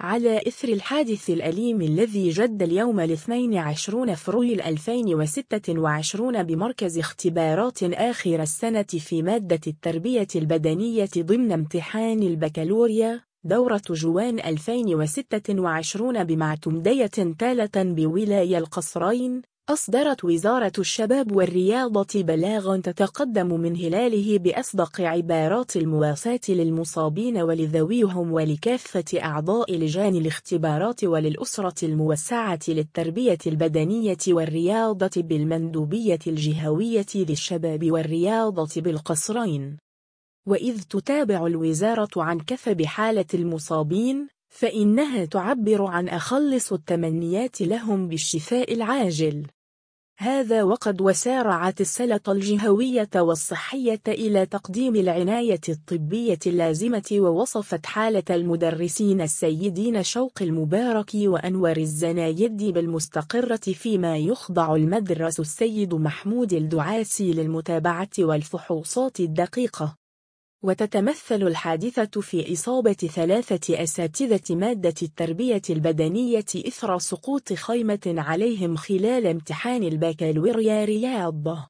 على إثر الحادث الأليم الذي جد اليوم 22 فبراير 2026 بمركز اختبارات آخر السنة في مادة التربية البدنية ضمن امتحان البكالوريا دورة جوان 2026 بمعتمدية تالة بولاية القصرين، أصدرت وزارة الشباب والرياضة بلاغاً تتقدم من خلاله بأصدق عبارات المواساة للمصابين ولذويهم ولكافة أعضاء لجان الاختبارات وللأسرة الموسعة للتربية البدنية والرياضة بالمندوبية الجهوية للشباب والرياضة بالقصرين. وإذ تتابع الوزارة عن كثب حالة المصابين، فإنها تعبر عن أخلص التمنيات لهم بالشفاء العاجل. هذا وقد وسارعت السلطة الجهوية والصحية إلى تقديم العناية الطبية اللازمة، ووصفت حالة المدرسين السيدين شوقي المبارك وأنور الزنايد بالمستقرة، فيما يخضع المدرس السيد محمود الدعاسي للمتابعة والفحوصات الدقيقة. وتتمثل الحادثة في إصابة 3 أساتذة مادة التربية البدنية إثر سقوط خيمة عليهم خلال امتحان البكالوريا رياضة.